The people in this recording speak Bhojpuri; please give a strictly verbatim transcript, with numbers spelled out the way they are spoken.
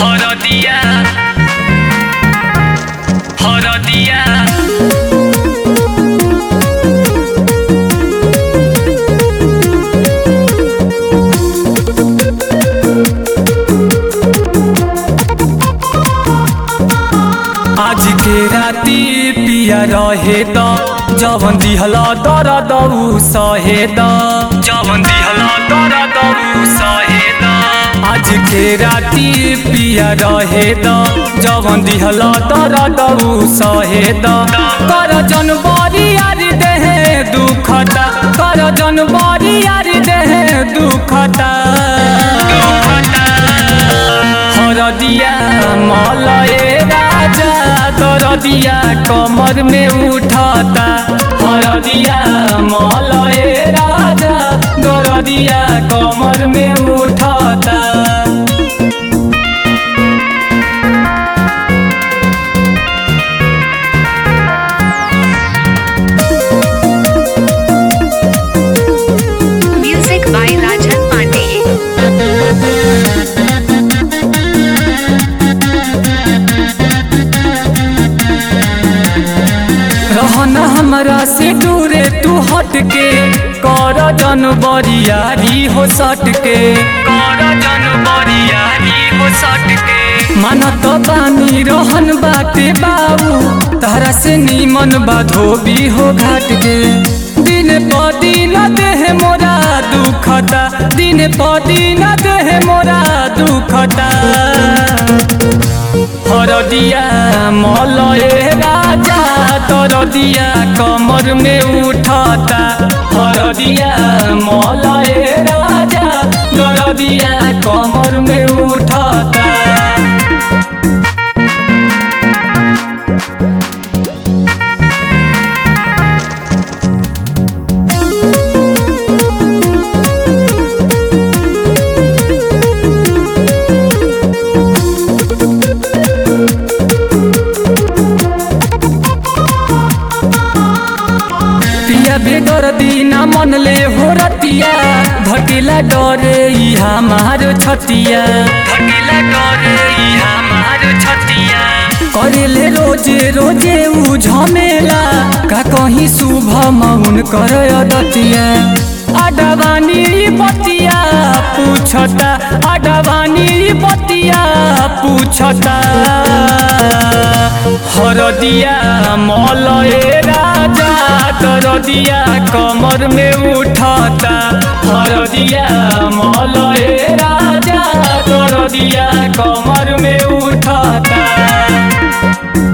हरदिया हरदिया आज के राती पिया रहे द जवन दिहला दर्द उ सहे द जवन दिहला दर्द उ सहे द आज के राती पिया रहे द जवन दिहला दर्द उ सहे द कर जनवरी यार देहे दुखता कर जनवरी यार देहे दुखता हरदिया मलए राजा दरदिया कमर में उठाता हरदिया मलए राजा दरदिया कमर में उठाता। Music by Rajan Pandey. रहना हमरा से दूरे तू हट के कर जनवरियारी हो सट के कर जनवरियारी हो सट के मानत बानी रहन बाटे बाबू तारा से नीमन बा धोबी हो घाट के दिन प दिन देह मोरा दुखता दिन प दिन देह मोरा दुखता हरदिया मलए राजा दरदिया कमर में उठाता हरदिया मलए राजा दरदिया कमर में उठाता। बेदर दीना मन ले हो रतिया धकेला डरे ई हमार छतिया धकेला डरे ई हमार छतिया करेले रोजे रोजे उ झमेला का कहीं शुभ मौन कर दतिया अडवानी बतिया पूछता अडवानी बतिया पूछता हरदिया मलए राजा दरदिया कमर में उठाता हरदिया मलए राजा दरदिया